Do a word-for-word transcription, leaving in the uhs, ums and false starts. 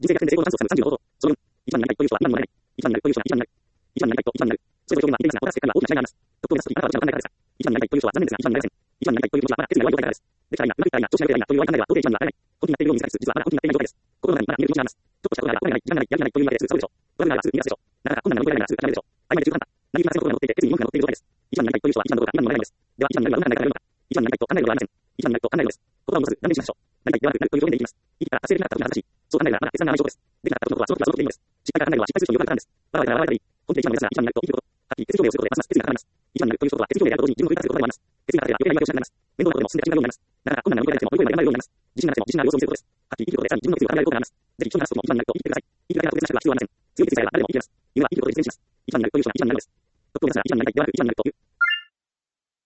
人生が全然成功のチャンスをつかむさんじゅうの方法。そのよん、一番になりたいという人は今にもなれない。一番になりたいという人は一番になる。一番になりたいと一番になる。それぞれ表現はイデンスがボーナス結果には大きな違いがあります。特徴を出すときあなたはどちらを考えるからですか。一番になりたいという人は残念ですが一番になれません。一番になりたいという気持ちはまだ決意が弱い状態からです。できたらいいな、うまくいったらいいな、調子が良ければいいなという弱い考えでは到底一番にはなれない。本気になっているように見せかけつ、実はまだ本気になっていない状態です。心の中にまだ見える気持ちがあります。ちょっとしたことならば、これがない、時間がない、やる気がないというわけですぐ使うでしょう。悪くなればすぐ逃がすでしょう。なかなか困難な乗り越えられないならすぐ諦めるでしょう。曖昧で中途半端。何かのことが乗っていて、決意に文句が乗っている状態です。一番になりたいという人は一番どころか今にもなれないのです。では一番になるはうまく考えからやるのか。一番になりたいと考えるのではありません。一番になりたいと考えるのです。言葉を戻す、断念しましょう。なりたいではなくなるという表現でいきます。言い切ったら達成できなかった時が恥ずかしい。そう考えるならまだ決断が甘い証拠です。できなかったことのことはその時はその時でいいのです。失敗から考えるのは失敗する人を呼ばれたんです。笑われたら笑われたり、本気で一番のやつが一番になると生きること。はっきり決意表明をすることでますます決意が固まります。一番になるということは決意表明であると同時に自分を奮い立たせることでもあります。決意が立てば余計な言い訳をしなくなります。面倒なことでも進んで足がようになります。なかなか困難な乗り越えられなくても乗り越えるまで頑張れるようになります。自信がなくても自信がある様子を見せることです。はっきり生きることでさらに自分の決意を固められることがあります。ぜひ人に話すことも一番になると生きてください。言い方が特別な人は必要はありません。強い決意さえあれば誰でも生きています。犬は生きることで実践します。一番になるという人は一番になるのです。とっと皆さんが一番になりたいではなく一番になるという